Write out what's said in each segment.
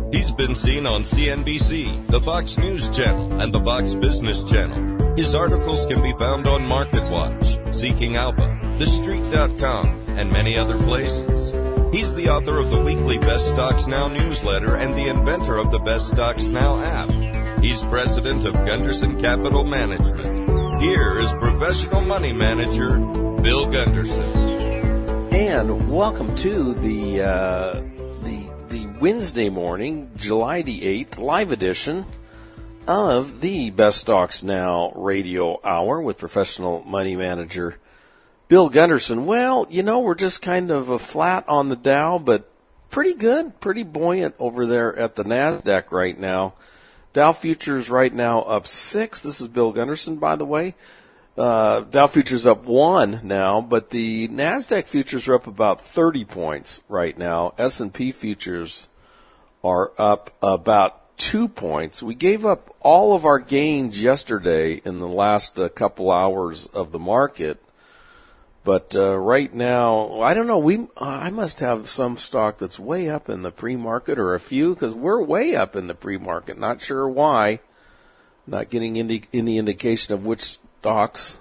He's been seen on CNBC, the Fox News Channel, and the Fox Business Channel. His articles can be found on MarketWatch, Seeking Alpha, TheStreet.com, and many other places. He's the author of the weekly Best Stocks Now newsletter and the inventor of the Best Stocks Now app. He's president of Gunderson Capital Management. Here is professional money manager, Bill Gunderson. And welcome to the Wednesday morning, July the 8th, live edition of the Best Stocks Now radio hour with professional money manager Bill Gunderson. Well, you know, we're just kind of flat on the Dow, but pretty good, pretty buoyant over there at the NASDAQ right now. Dow futures right now up 6. This is Bill Gunderson, by the way. Dow futures up 1 now, but the NASDAQ futures are up about 30 points right now. S&P futures are up about 2 points. We gave up all of our gains yesterday in the last couple hours of the market. But right now, I don't know, I must have some stock that's way up in the pre-market, or a few, because we're way up in the pre-market. Not sure why. Not getting any indication of which stocks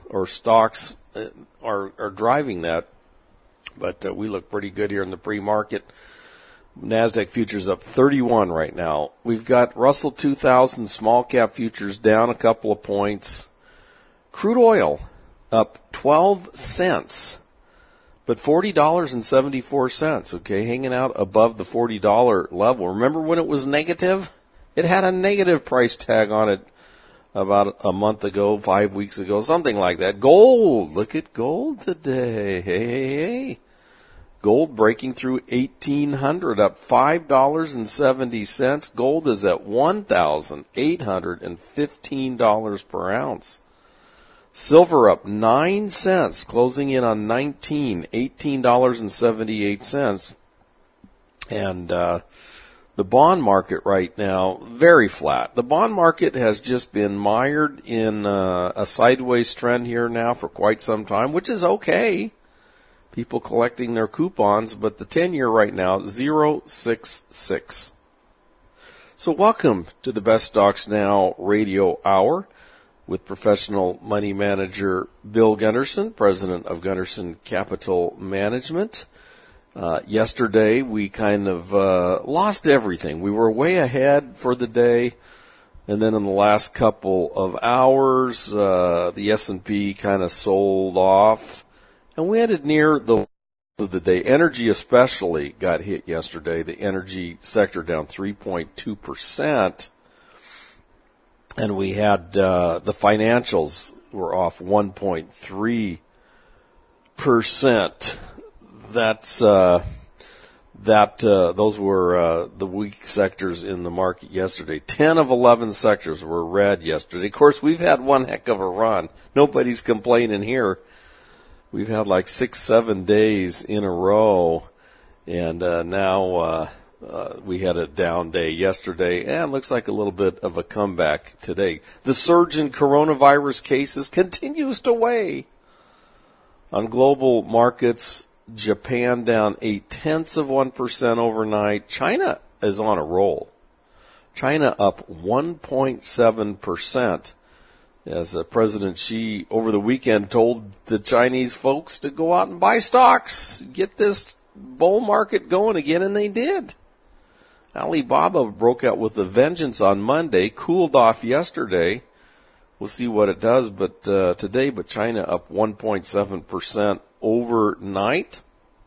are driving that. But we look pretty good here in the pre-market. NASDAQ futures up 31 right now. We've got Russell 2000 small cap futures down a couple of points. Crude oil up 12 cents, but $40.74, okay, hanging out above the $40 level. Remember when it was negative? It had a negative price tag on it about a month ago, 5 weeks ago, something like that. Gold, look at gold today. Hey. Gold breaking through 1,800, up $5.70. Gold is at $1,815 per ounce. Silver up 9 cents, closing in on $18.78. And the bond market right now, very flat. The bond market has just been mired in a sideways trend here now for quite some time, which is okay. People collecting their coupons, but the 10-year right now, 0.66. So welcome to the Best Stocks Now radio hour with professional money manager Bill Gunderson, president of Gunderson Capital Management. Yesterday, we kind of lost everything. We were way ahead for the day, and then in the last couple of hours, the S&P kind of sold off, and we ended near the end of the day. Energy especially got hit yesterday. The energy sector down 3.2%, and we had the financials were off 1.3%. Those were the weak sectors in the market yesterday. 10 of 11 sectors were red yesterday. Of course, we've had one heck of a run. Nobody's complaining here. We've had like 6-7 days in a row, and now we had a down day yesterday, and looks like a little bit of a comeback today. The surge in coronavirus cases continues to weigh on global markets. Japan down 0.8% overnight. China is on a roll. China up 1.7%. As President Xi over the weekend told the Chinese folks to go out and buy stocks, get this bull market going again, and they did. Alibaba broke out with a vengeance on Monday, cooled off yesterday. We'll see what it does, but today, but China up 1.7% overnight.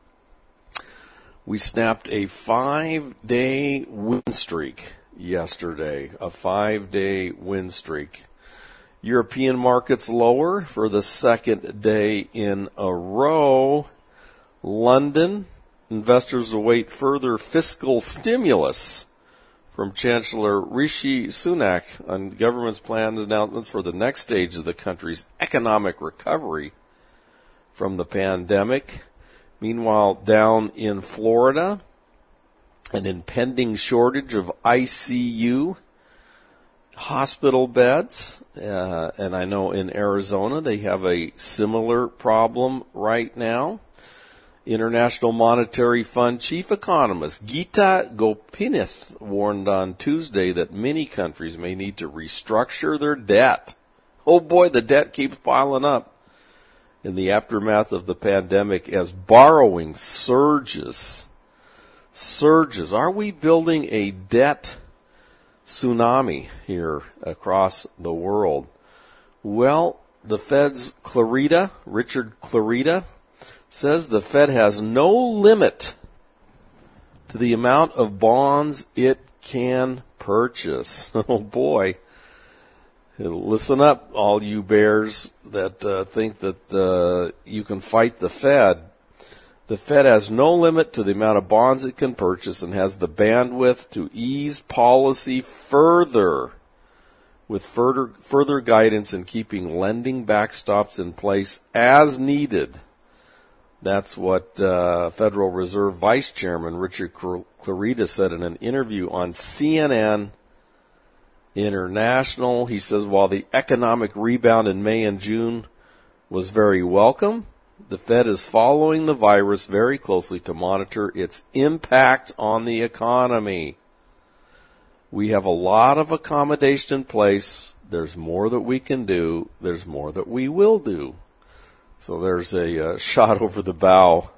We snapped a 5-day win streak yesterday, a 5-day win streak. European markets lower for the second day in a row. London, investors await further fiscal stimulus from Chancellor Rishi Sunak on the government's planned announcements for the next stage of the country's economic recovery from the pandemic. Meanwhile, down in Florida, an impending shortage of ICU hospital beds, and I know in Arizona they have a similar problem right now. International Monetary Fund chief economist Gita Gopinath warned on Tuesday that many countries may need to restructure their debt. Oh boy, the debt keeps piling up in the aftermath of the pandemic as borrowing surges. Are we building a debt tsunami here across the world? Well, the Fed's Richard Clarida, says the Fed has no limit to the amount of bonds it can purchase. Oh boy. Listen up, all you bears that think that you can fight the Fed. The Fed has no limit to the amount of bonds it can purchase and has the bandwidth to ease policy further, with further guidance in keeping lending backstops in place as needed. That's what Federal Reserve Vice Chairman Richard Clarida said in an interview on CNN International. He says while the economic rebound in May and June was very welcome, the Fed is following the virus very closely to monitor its impact on the economy. We have a lot of accommodation in place. There's more that we can do. There's more that we will do. So there's a shot over the bow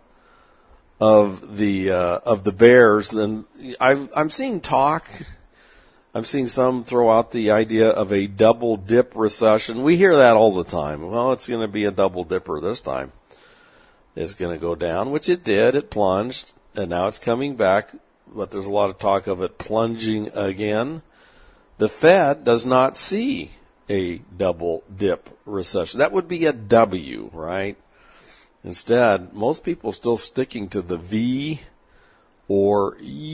of the bears, and I'm seeing talk. I'm seeing some throw out the idea of a double dip recession. We hear that all the time. Well, it's going to be a double dipper this time. It's going to go down, which it did. It plunged, and now it's coming back. But there's a lot of talk of it plunging again. The Fed does not see a double dip recession. That would be a W, right? Instead, most people still sticking to the V or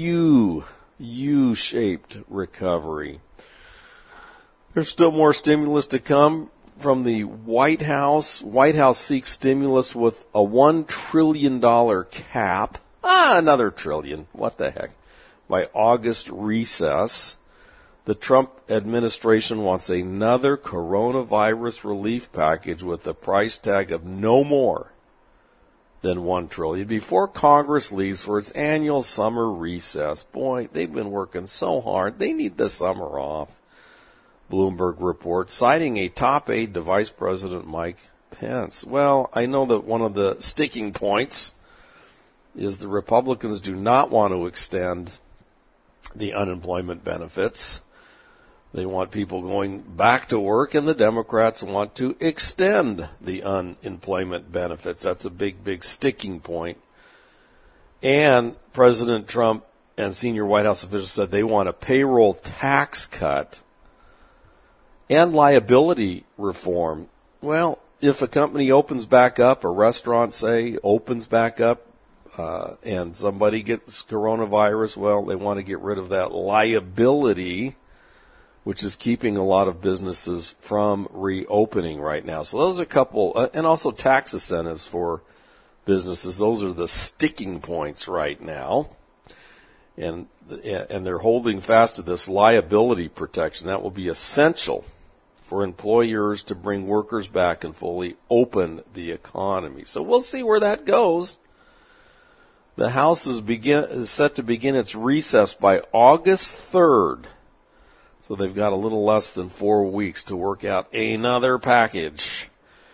U-shaped recovery. There's still more stimulus to come from the White House. White House seeks stimulus with a $1 trillion cap. Another trillion. What the heck? By August recess. The Trump administration wants another coronavirus relief package with a price tag of no more than $1 trillion before Congress leaves for its annual summer recess. Boy, they've been working so hard. They need the summer off. Bloomberg reports, citing a top aide to Vice President Mike Pence. Well, I know that one of the sticking points is the Republicans do not want to extend the unemployment benefits. They want people going back to work, and the Democrats want to extend the unemployment benefits. That's a big, big sticking point. And President Trump and senior White House officials said they want a payroll tax cut and liability reform. Well, if a company opens back up, a restaurant, say, opens back up, and somebody gets coronavirus, well, they want to get rid of that liability, which is keeping a lot of businesses from reopening right now. So those are a couple, and also tax incentives for businesses. Those are the sticking points right now. And they're holding fast to this liability protection. That will be essential for employers to bring workers back and fully open the economy. So we'll see where that goes. The House is set to begin its recess by August 3rd. So they've got a little less than 4 weeks to work out another package.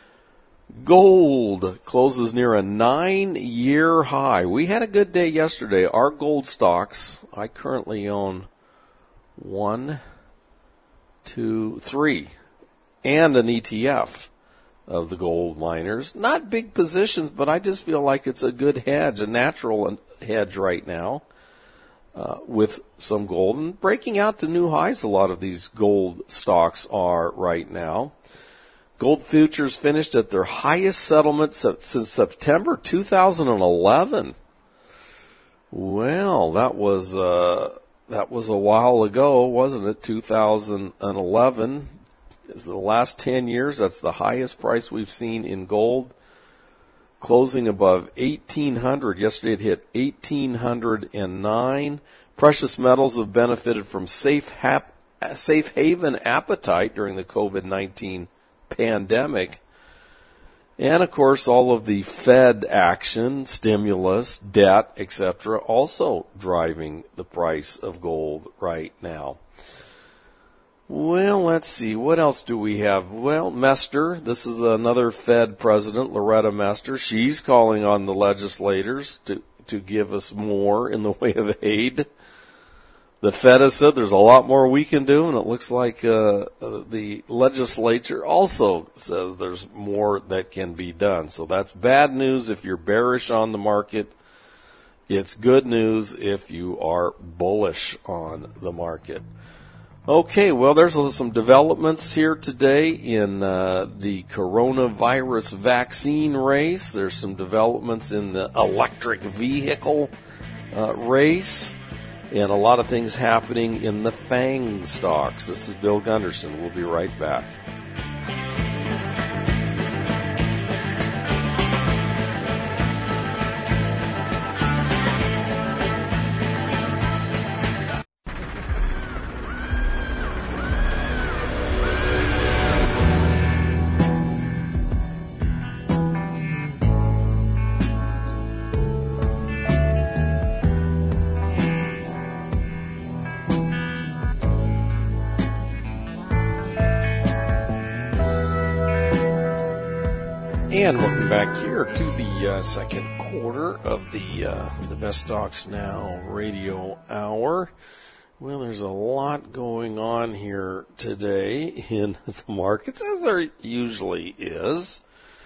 Gold closes near a 9-year high. We had a good day yesterday. Our gold stocks, I currently own 1, 2, 3, and an ETF of the gold miners. Not big positions, but I just feel like it's a good hedge, a natural hedge right now. With some gold and breaking out to new highs. A lot of these gold stocks are right now. Gold futures finished at their highest settlement since September 2011. Well, that was a while ago, wasn't it? 2011. Is the last 10 years, that's the highest price we've seen in gold. Closing above 1,800. Yesterday it hit 1,809. Precious metals have benefited from safe haven appetite during the COVID-19 pandemic. And, of course, all of the Fed action, stimulus, debt, etc., also driving the price of gold right now. Well, let's see. What else do we have? Well, Mester, this is another Fed president, Loretta Mester. She's calling on the legislators to give us more in the way of aid. The Fed has said there's a lot more we can do, and it looks like the legislature also says there's more that can be done. So that's bad news if you're bearish on the market. It's good news if you are bullish on the market. Okay, well, there's some developments here today in the coronavirus vaccine race. There's some developments in the electric vehicle race, and a lot of things happening in the FANG stocks. This is Bill Gunderson. We'll be right back. And welcome back here to the second quarter of the Best Stocks Now radio hour. Well, there's a lot going on here today in the markets, as there usually is.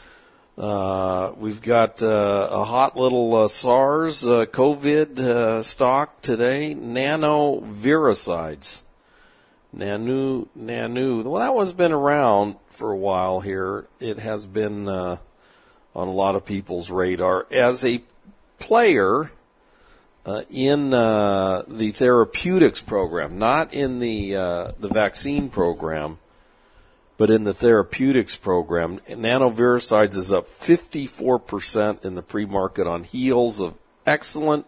We've got a hot little SARS COVID stock today, nanoviricides. Nanu. Well, that one's been around for a while here. It has been on a lot of people's radar as a player in the therapeutics program, not in the vaccine program, but in the therapeutics program. Nanoviricides is up 54% in the pre-market on heels of excellent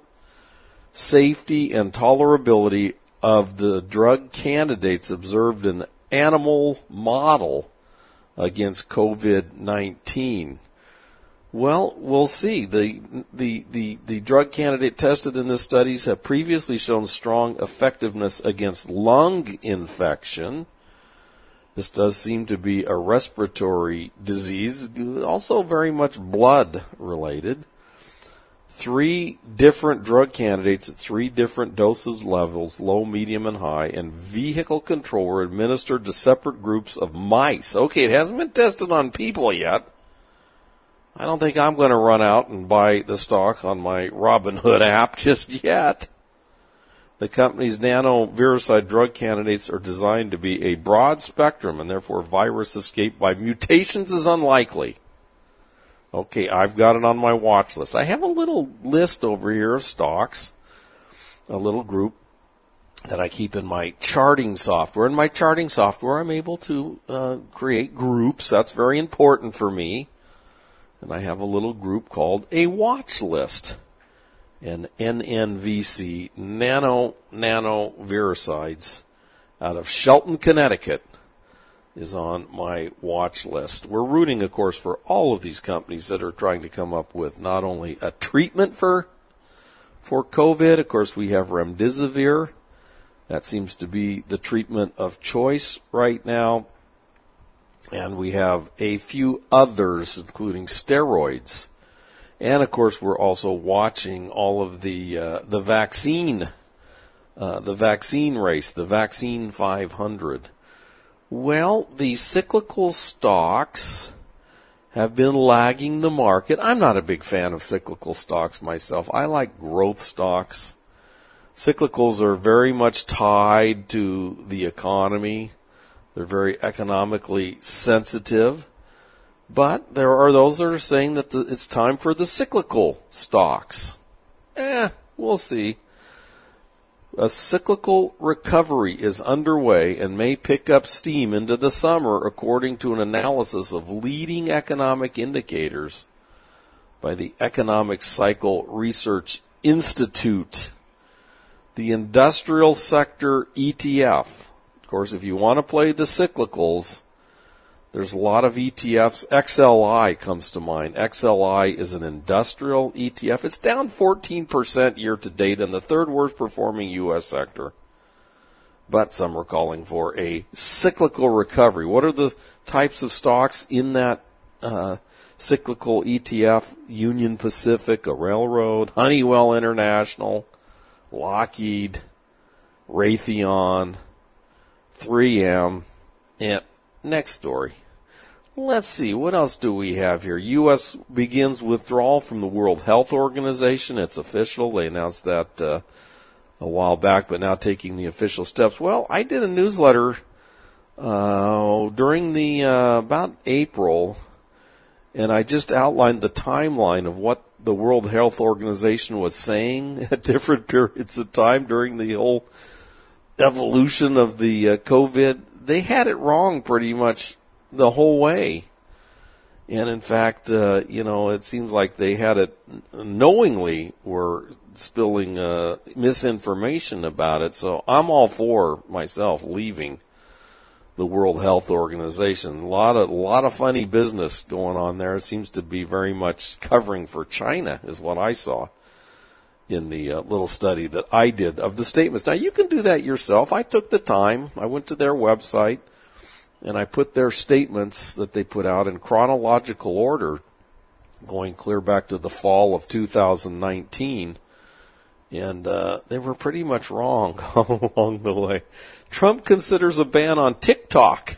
safety and tolerability of the drug candidates observed in animal model against COVID-19. Well, we'll see. The drug candidate tested in the studies have previously shown strong effectiveness against lung infection. This does seem to be a respiratory disease, also very much blood related. 3 different drug candidates at 3 different dosage levels, low, medium, and high, and vehicle control were administered to separate groups of mice. Okay, it hasn't been tested on people yet. I don't think I'm going to run out and buy the stock on my Robinhood app just yet. The company's nanoviricide drug candidates are designed to be a broad spectrum, and therefore virus escape by mutations is unlikely. Okay, I've got it on my watch list. I have a little list over here of stocks, a little group that I keep in my charting software. In my charting software, I'm able to create groups. That's very important for me. And I have a little group called a watch list. And NNVC, nanoviricides, out of Shelton, Connecticut, is on my watch list. We're rooting, of course, for all of these companies that are trying to come up with not only a treatment for COVID. Of course, we have remdesivir. That seems to be the treatment of choice right now. And we have a few others, including steroids. And, of course, we're also watching all of the vaccine race, the Vaccine 500. Well, the cyclical stocks have been lagging the market. I'm not a big fan of cyclical stocks myself. I like growth stocks. Cyclicals are very much tied to the economy. They're very economically sensitive. But there are those that are saying that it's time for the cyclical stocks. We'll see. A cyclical recovery is underway and may pick up steam into the summer, according to an analysis of leading economic indicators by the Economic Cycle Research Institute. The industrial sector ETF. Of course, if you want to play the cyclicals, There's a lot of ETFs. XLI comes to mind. XLI is an industrial ETF. It's down 14% year to date in the third worst performing U.S. sector. But some are calling for a cyclical recovery. What are the types of stocks in that cyclical ETF? Union Pacific, a railroad, Honeywell International, Lockheed, Raytheon, 3M, and next story. Let's see, what else do we have here? U.S. begins withdrawal from the World Health Organization. It's official. They announced that a while back, but now taking the official steps. Well, I did a newsletter during the about April, and I just outlined the timeline of what the World Health Organization was saying at different periods of time during the whole evolution of the COVID. They had it wrong pretty much the whole way. And in fact, it seems like they had it knowingly were spilling misinformation about it. So I'm all for myself leaving the World Health Organization. A lot of funny business going on there. It seems to be very much covering for China is what I saw in the little study that I did of the statements. Now, you can do that yourself. I took the time. I went to their website, and I put their statements that they put out in chronological order, going clear back to the fall of 2019. And they were pretty much wrong all along the way. Trump considers a ban on TikTok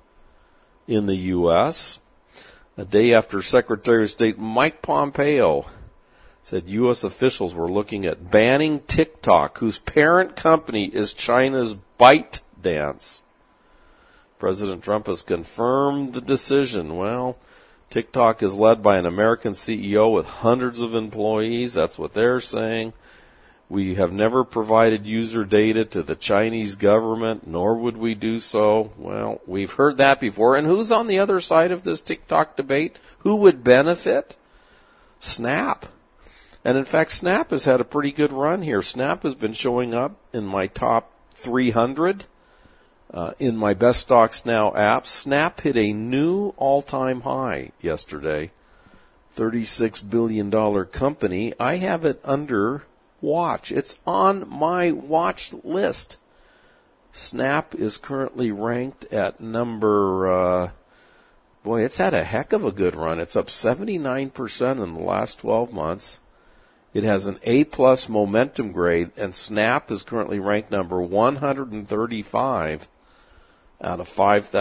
in the U.S. a day after Secretary of State Mike Pompeo said U.S. officials were looking at banning TikTok, whose parent company is China's ByteDance. President Trump has confirmed the decision. Well, TikTok is led by an American CEO with hundreds of employees. That's what they're saying. We have never provided user data to the Chinese government, nor would we do so. Well, we've heard that before. And who's on the other side of this TikTok debate? Who would benefit? Snap. And in fact, Snap has had a pretty good run here. Snap has been showing up in my top 300 in my Best Stocks Now app. Snap hit a new all-time high yesterday. $36 billion company. I have it under watch. It's on my watch list. Snap is currently ranked at number, it's had a heck of a good run. It's up 79% in the last 12 months. It has an A+ momentum grade, and Snap is currently ranked number 135 out of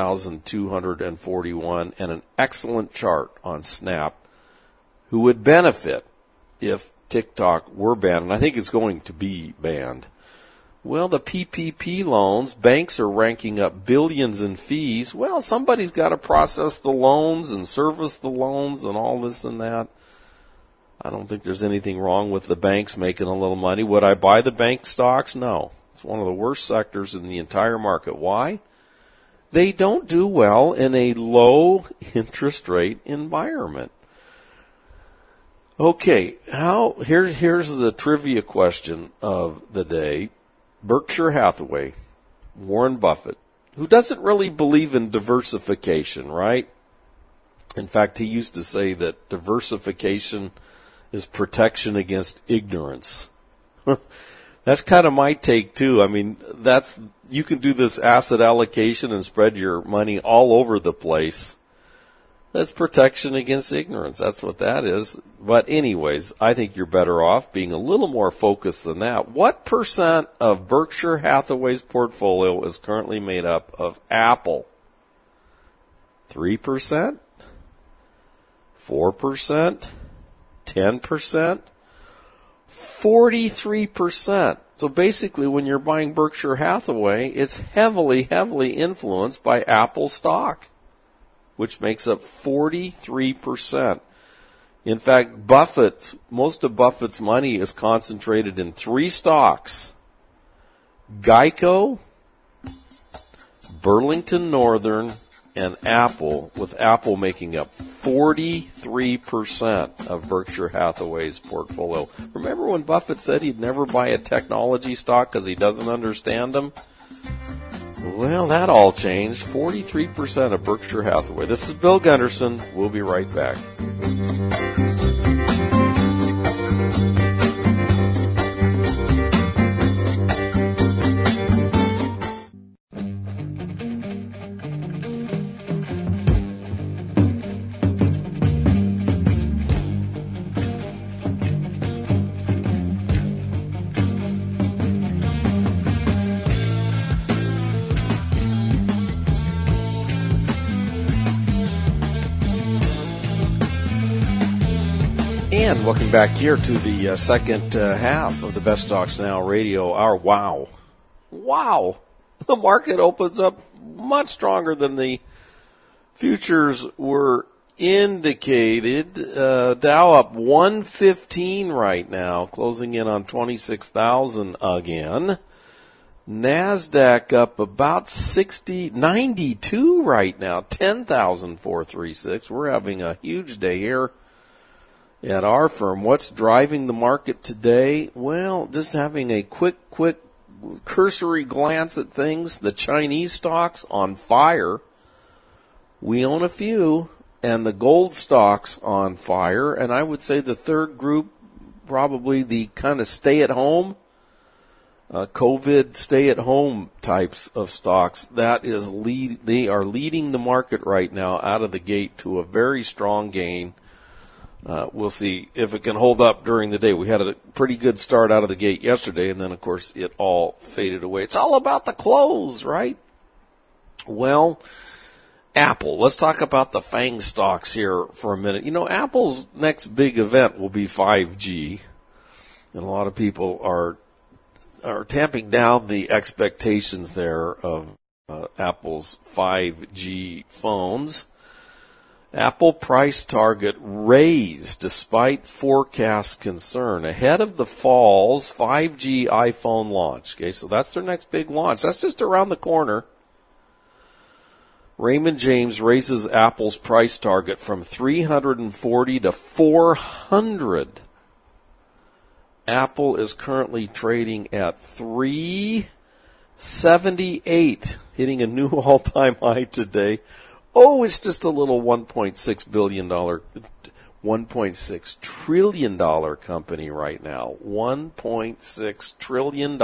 5,241, and an excellent chart on Snap, who would benefit if TikTok were banned, and I think it's going to be banned. Well, the PPP loans, banks are ranking up billions in fees. Well, somebody's got to process the loans and service the loans and all this and that. I don't think there's anything wrong with the banks making a little money. Would I buy the bank stocks? No. It's one of the worst sectors in the entire market. Why? They don't do well in a low interest rate environment. Okay, here's the trivia question of the day. Berkshire Hathaway, Warren Buffett, who doesn't really believe in diversification, right? In fact, he used to say that diversification is protection against ignorance. That's kind of my take too. I mean, you can do this asset allocation and spread your money all over the place. That's protection against ignorance. That's what that is. But anyways, I think you're better off being a little more focused than that. What percent of Berkshire Hathaway's portfolio is currently made up of Apple? 3%? 4%? 10%? 43%. So basically, when you're buying Berkshire Hathaway, it's heavily, heavily influenced by Apple stock, which makes up 43%. In fact, most of Buffett's money is concentrated in 3 stocks: Geico, Burlington Northern, and Apple, with Apple making up 43% of Berkshire Hathaway's portfolio. Remember when Buffett said he'd never buy a technology stock because he doesn't understand them? Well, that all changed. 43% of Berkshire Hathaway. This is Bill Gunderson. We'll be right back. And welcome back here to the second half of the Best Stocks Now Radio Hour. Wow. The market opens up much stronger than the futures were indicated. Dow up 115 right now, closing in on 26,000 again. NASDAQ up about 92 right now, 10,436. We're having a huge day here at our firm. What's driving the market today? Well, just having a quick cursory glance at things. The Chinese stocks on fire. We own a few. And the gold stocks on fire. And I would say the third group, probably the kind of stay-at-home, COVID stay-at-home types of stocks. They are leading the market right now out of the gate to a very strong gain. We'll see if it can hold up during the day. We had a pretty good start out of the gate yesterday, and then, of course, it all faded away. It's all about the close, right? Well, Apple. Let's talk about the FANG stocks here for a minute. You know, Apple's next big event will be 5G, and a lot of people are tamping down the expectations there of Apple's 5G phones. Apple price target raised despite forecast concern ahead of the fall's 5G iPhone launch. Okay, so that's their next big launch. That's just around the corner. Raymond James raises Apple's price target from 340 to 400. Apple is currently trading at 378, hitting a new all-time high today. Oh, it's just a little $1.6 trillion company right now. $1.6 trillion,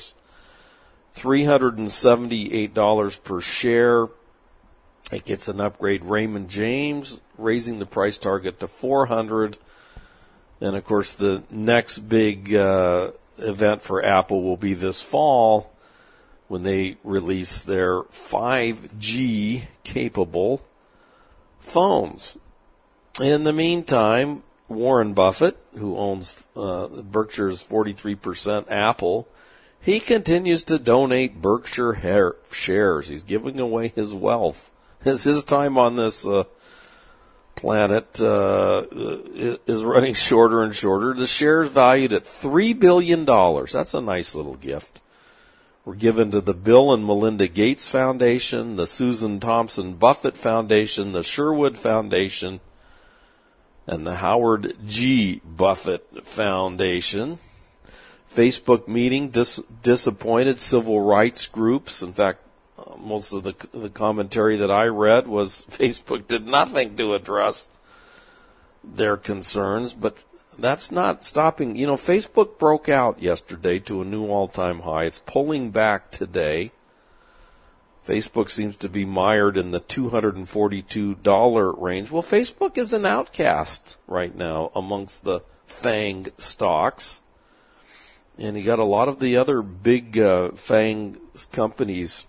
$378 per share. It gets an upgrade. Raymond James raising the price target to 400. And of course, the next big event for Apple will be this fall, when they release their 5G capable phones. In the meantime, Warren Buffett, who owns Berkshire's 43% Apple, he continues to donate Berkshire shares. He's giving away his wealth. As his time on this planet is running shorter and shorter, the shares valued at $3 billion. That's a nice little gift. Were given to the Bill and Melinda Gates Foundation, the Susan Thompson Buffett Foundation, the Sherwood Foundation, and the Howard G. Buffett Foundation. Facebook meeting disappointed civil rights groups. In fact, most of the commentary that I read was Facebook did nothing to address their concerns, but that's not stopping. You know, Facebook broke out yesterday to a new all-time high. It's pulling back today. Facebook seems to be mired in the $242 range. Well, Facebook is an outcast right now amongst the FANG stocks. And you got a lot of the other big FANG companies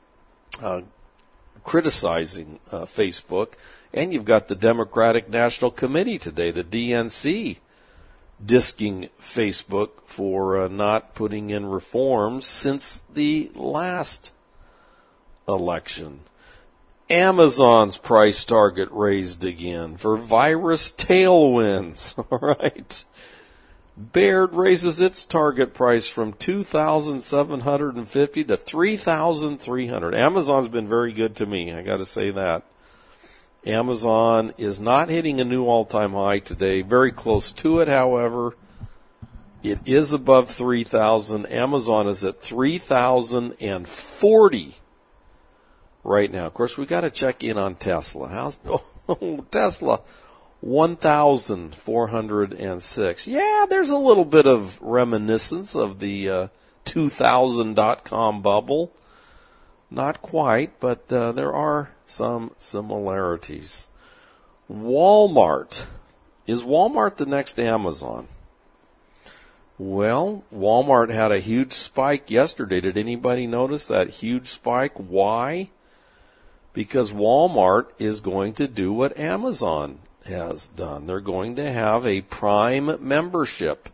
criticizing Facebook. And you've got the Democratic National Committee today, the DNC, disking Facebook for not putting in reforms since the last election. Amazon's price target raised again for virus tailwinds. All right. Baird raises its target price from $2,750 to $3,300. Amazon's been very good to me, I got to say that. Amazon is not hitting a new all-time high today. Very close to it, however. It is above 3,000. Amazon is at 3,040 right now. Of course, we got to check in on Tesla. How's Tesla? 1,406. Yeah, there's a little bit of reminiscence of the 2000.com bubble. Not quite, but there are some similarities. Walmart. Is Walmart the next Amazon? Well, Walmart had a huge spike yesterday. Did anybody notice that huge spike? Why? Because Walmart is going to do what Amazon has done. They're going to have a Prime membership.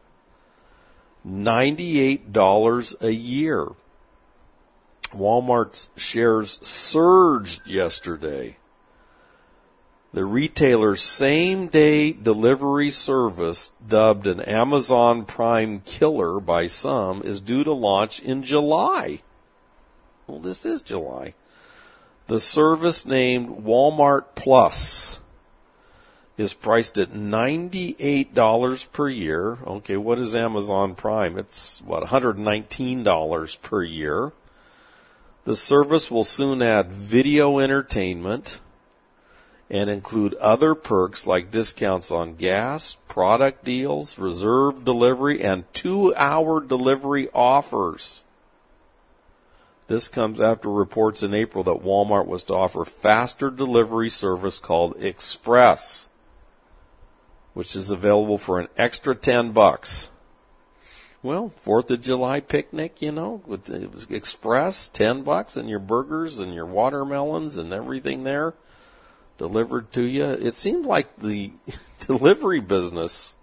$98 a year. Walmart's shares surged yesterday. The retailer's same-day delivery service, dubbed an Amazon Prime killer by some, is due to launch in July. Well, this is July. The service, named Walmart Plus, is priced at $98 per year. Okay, what is Amazon Prime? It's, $119 per year. The service will soon add video entertainment and include other perks like discounts on gas, product deals, reserve delivery, and 2-hour delivery offers. This comes after reports in April that Walmart was to offer faster delivery service called Express, which is available for an extra $10. Well, 4th of July picnic, it was Express, $10, and your burgers and your watermelons and everything there delivered to you. It seemed like the delivery business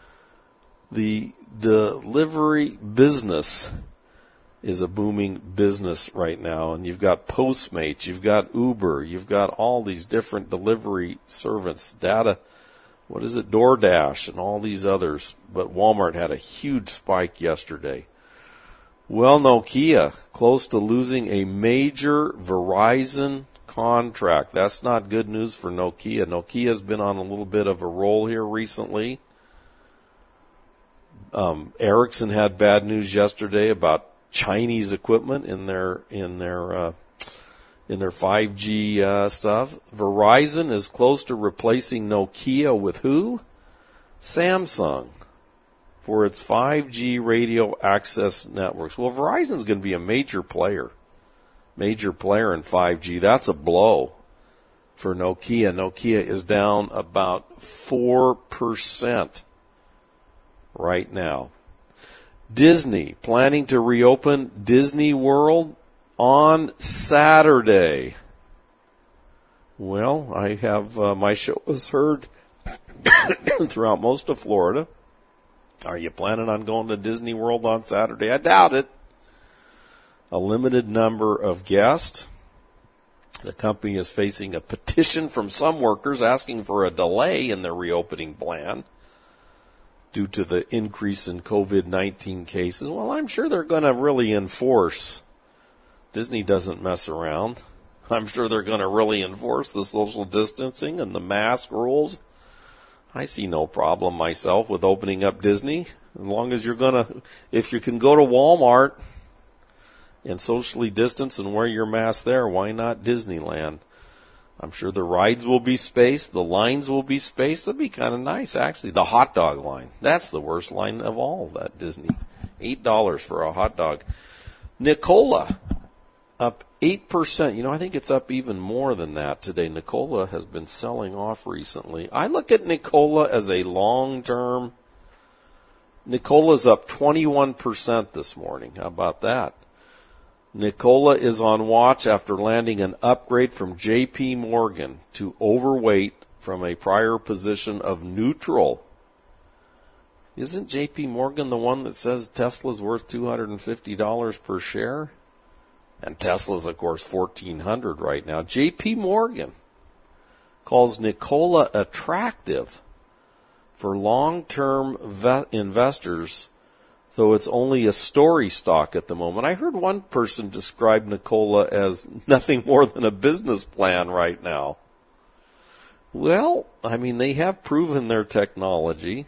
is a booming business right now. And you've got Postmates, you've got Uber, you've got all these different delivery servants, DoorDash and all these others. But Walmart had a huge spike yesterday. Well, Nokia, close to losing a major Verizon contract. That's not good news for Nokia. Nokia's been on a little bit of a roll here recently. Ericsson had bad news yesterday about Chinese equipment in their 5G stuff. Verizon is close to replacing Nokia with who? Samsung for its 5G radio access networks. Well, Verizon's going to be a major player in 5G. That's a blow for Nokia. Nokia is down about 4% right now. Disney planning to reopen Disney World on Saturday. Well, I have my show is heard throughout most of Florida. Are you planning on going to Disney World on Saturday? I doubt it. A limited number of guests. The company is facing a petition from some workers asking for a delay in their reopening plan due to the increase in COVID-19 cases. Well, I'm sure they're going to really enforce. Disney doesn't mess around. I'm sure they're going to really enforce the social distancing and the mask rules. I see no problem myself with opening up Disney. As long as if you can go to Walmart and socially distance and wear your mask there, why not Disneyland? I'm sure the rides will be spaced. The lines will be spaced. That'd be kind of nice, actually. The hot dog line. That's the worst line of all, that Disney. $8 for a hot dog. Nikola, up 8%. I think it's up even more than that today. Nikola has been selling off recently. I look at Nikola as a long-term. Nikola's up 21% this morning. How about that? Nikola is on watch after landing an upgrade from J.P. Morgan to overweight from a prior position of neutral. Isn't J.P. Morgan the one that says Tesla's worth $250 per share? And Tesla's, of course, $1,400 right now. J.P. Morgan calls Nikola attractive for long-term investors, though it's only a story stock at the moment. I heard one person describe Nikola as nothing more than a business plan right now. Well, they have proven their technology.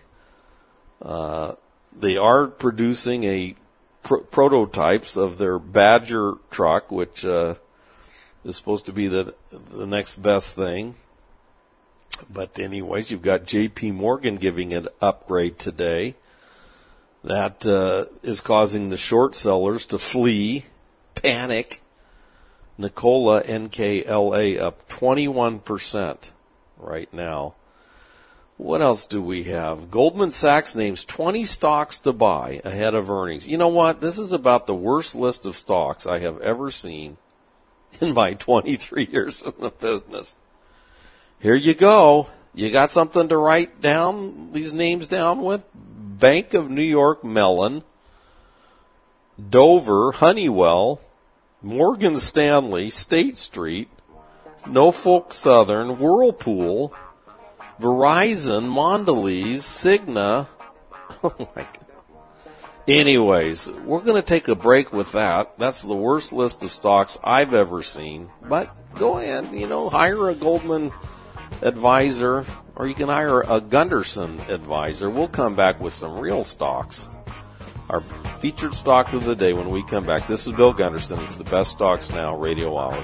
They are producing prototypes of their Badger truck, which is supposed to be the next best thing. But anyways, you've got J.P. Morgan giving an upgrade today. That is causing the short sellers to flee, panic. Nikola, NKLA, up 21% right now. What else do we have? Goldman Sachs names 20 stocks to buy ahead of earnings. You know what? This is about the worst list of stocks I have ever seen in my 23 years in the business. Here you go. You got something to write down these names down with? Bank of New York Mellon, Dover, Honeywell, Morgan Stanley, State Street, Norfolk Southern, Whirlpool, Verizon, Mondelez, Cigna. Oh my God. Anyways, we're going to take a break with that. That's the worst list of stocks I've ever seen. But go ahead, hire a Goldman advisor, or you can hire a Gunderson advisor. We'll come back with some real stocks. Our featured stock of the day when we come back. This is Bill Gunderson. It's the Best Stocks Now Radio Hour.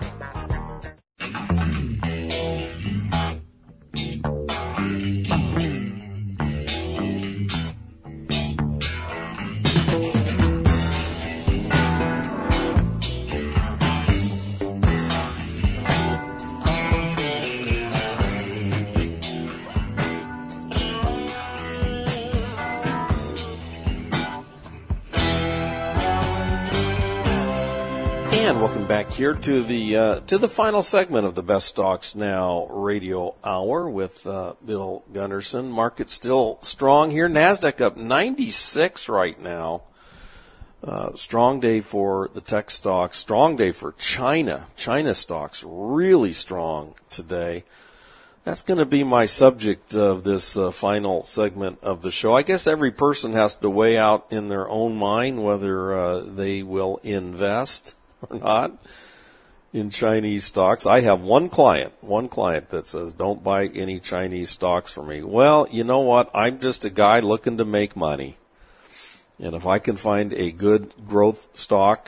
And welcome back here to the final segment of the Best Stocks Now Radio Hour with Bill Gunderson. Market's still strong here. NASDAQ up 96 right now. Strong day for the tech stocks. Strong day for China. China stocks really strong today. That's going to be my subject of this final segment of the show. I guess every person has to weigh out in their own mind whether they will invest or not in Chinese stocks. I have one client that says, don't buy any Chinese stocks for me. Well, you know what? I'm just a guy looking to make money. And if I can find a good growth stock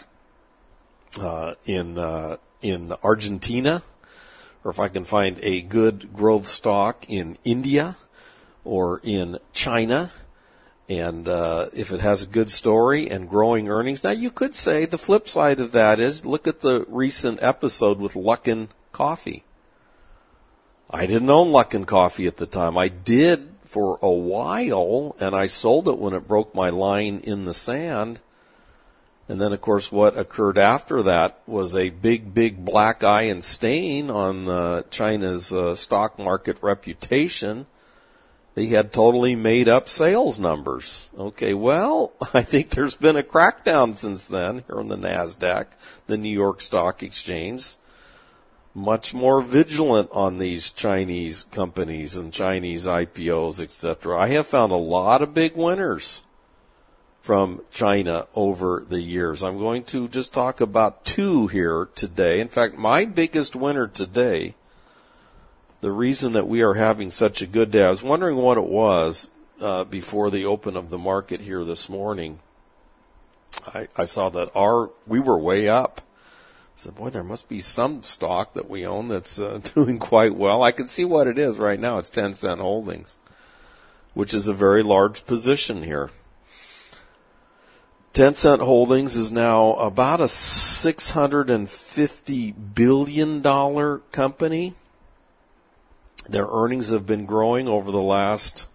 in Argentina, or if I can find a good growth stock in India or in China, and if it has a good story and growing earnings. Now, you could say the flip side of that is look at the recent episode with Luckin Coffee. I didn't own Luckin Coffee at the time. I did for a while, and I sold it when it broke my line in the sand. And then, of course, what occurred after that was a big black eye and stain on China's stock market reputation. They had totally made up sales numbers. Okay, well, I think there's been a crackdown since then here on the NASDAQ, the New York Stock Exchange. Much more vigilant on these Chinese companies and Chinese IPOs, etc. I have found a lot of big winners from China over the years. I'm going to just talk about two here today. In fact, my biggest winner today, the reason that we are having such a good day, I was wondering what it was before the open of the market here this morning. I saw that we were way up. I said, boy, there must be some stock that we own that's doing quite well. I can see what it is right now. It's Tencent Holdings, which is a very large position here. Tencent Holdings is now about a $650 billion company. Their earnings have been growing over the last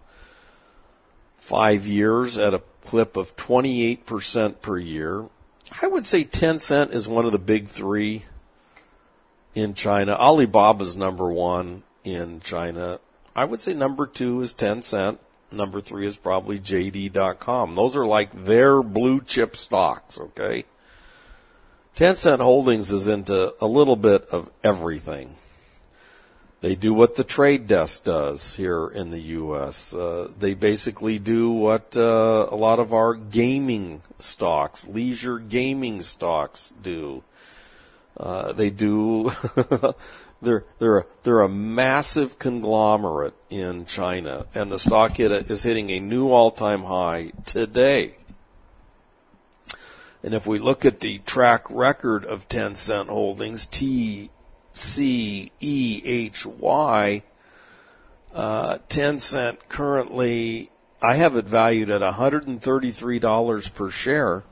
5 years at a clip of 28% per year. I would say Tencent is one of the big three in China. Alibaba's number one in China. I would say number two is Tencent. Number three is probably JD.com. Those are like their blue chip stocks, okay? Tencent Holdings is into a little bit of everything. They do what the Trade Desk does here in the U.S. They basically do what a lot of our gaming stocks, leisure gaming stocks do. They do. They're a massive conglomerate in China, and the stock is hitting a new all-time high today. And if we look at the track record of Tencent Holdings, TSE, Tencent currently, I have it valued at $133 per share,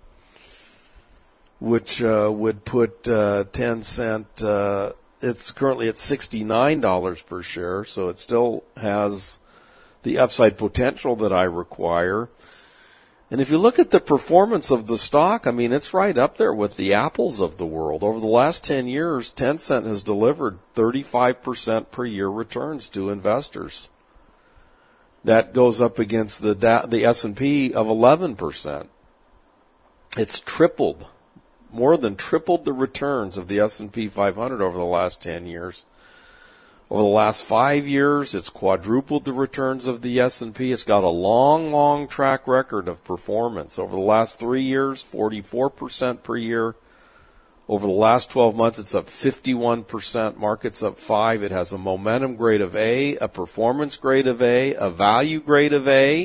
which would put Tencent, it's currently at $69 per share, so it still has the upside potential that I require. And if you look at the performance of the stock, I mean, it's right up there with the Apples of the world. Over the last 10 years, Tencent has delivered 35% per year returns to investors. That goes up against the S&P of 11%. It's tripled, more than tripled the returns of the S&P 500 over the last 10 years. Over the last 5 years, it's quadrupled the returns of the S&P. It's got a long, long track record of performance. Over the last 3 years, 44% per year. Over the last 12 months, it's up 51%. Market's up 5%. It has a momentum grade of A, a performance grade of A, a value grade of A,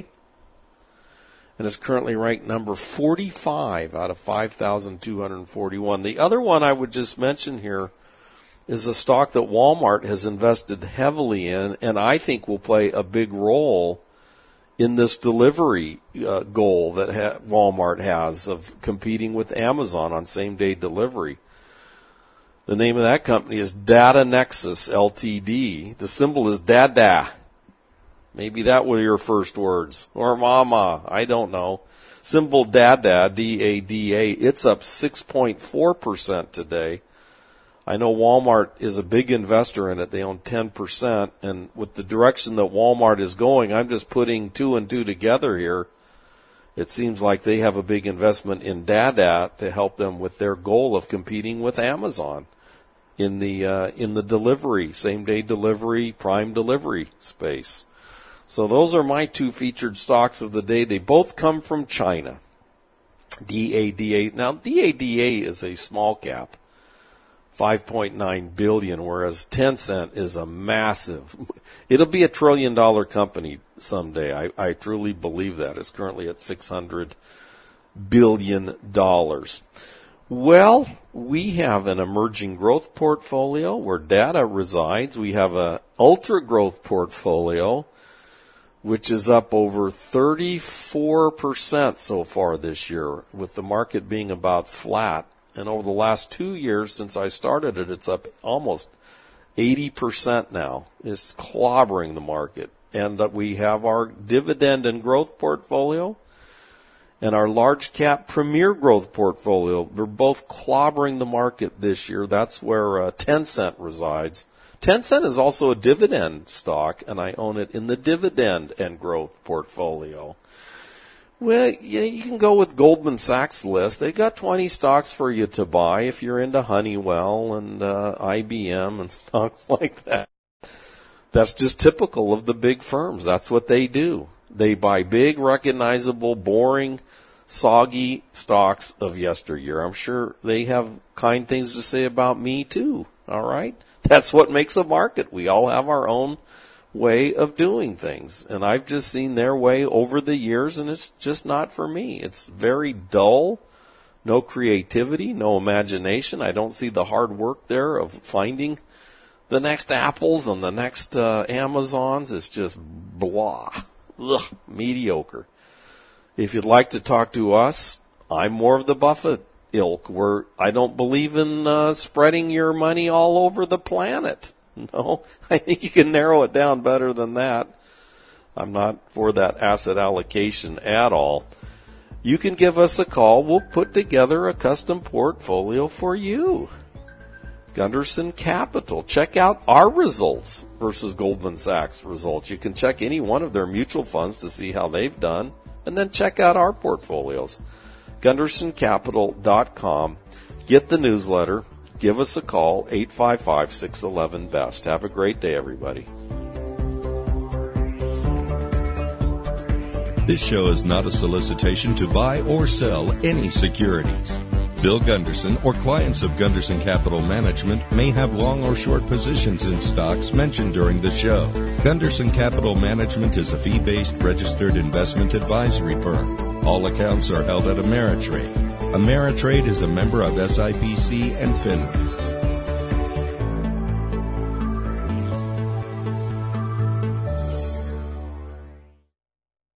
and is currently ranked number 45 out of 5,241. The other one I would just mention here is a stock that Walmart has invested heavily in, and I think will play a big role in this delivery goal that Walmart has of competing with Amazon on same-day delivery. The name of that company is DataNexus Ltd. The symbol is DADA. Maybe that were your first words. Or Mama, I don't know. Symbol DADA, D-A-D-A. It's up 6.4% today. I know Walmart is a big investor in it. They own 10%. And with the direction that Walmart is going, I'm just putting two and two together here. It seems like they have a big investment in Dada to help them with their goal of competing with Amazon in the delivery, same-day delivery, prime delivery space. So those are my two featured stocks of the day. They both come from China. DADA. Now, DADA is a small cap. 5.9 billion, whereas Tencent is a massive, it'll be $1 trillion company someday. I truly believe that. It's currently at $600 billion. Well, we have an emerging growth portfolio where data resides. We have an ultra growth portfolio, which is up over 34% so far this year, with the market being about flat. And over the last 2 years since I started it, it's up almost 80% now. It's clobbering the market. And we have our dividend and growth portfolio and our large cap premier growth portfolio. They're both clobbering the market this year. That's where Tencent resides. Tencent is also a dividend stock, and I own it in the dividend and growth portfolio. Well, you can go with Goldman Sachs list. They've got 20 stocks for you to buy if you're into Honeywell and IBM and stocks like that. That's just typical of the big firms. That's what they do. They buy big, recognizable, boring, soggy stocks of yesteryear. I'm sure they have kind things to say about me too, all right? That's what makes a market. We all have our own way of doing things, and I've just seen their way over the years, and it's just not for me. It's very dull, no creativity, no imagination. I don't see the hard work there of finding the next Apples and the next Amazons. It's just blah, mediocre. If you'd like to talk to us, I'm more of the Buffett ilk, where I don't believe in spreading your money all over the planet. No, I think you can narrow it down better than that. I'm not for that asset allocation at all. You can give us a call. We'll put together a custom portfolio for you. Gunderson Capital. Check out our results versus Goldman Sachs results. You can check any one of their mutual funds to see how they've done, and then check out our portfolios. GundersonCapital.com. Get the newsletter. Give us a call, 855-611-BEST. Have a great day, everybody. This show is not a solicitation to buy or sell any securities. Bill Gunderson or clients of Gunderson Capital Management may have long or short positions in stocks mentioned during the show. Gunderson Capital Management is a fee-based registered investment advisory firm. All accounts are held at Ameritrade. Ameritrade is a member of SIPC and FINRA.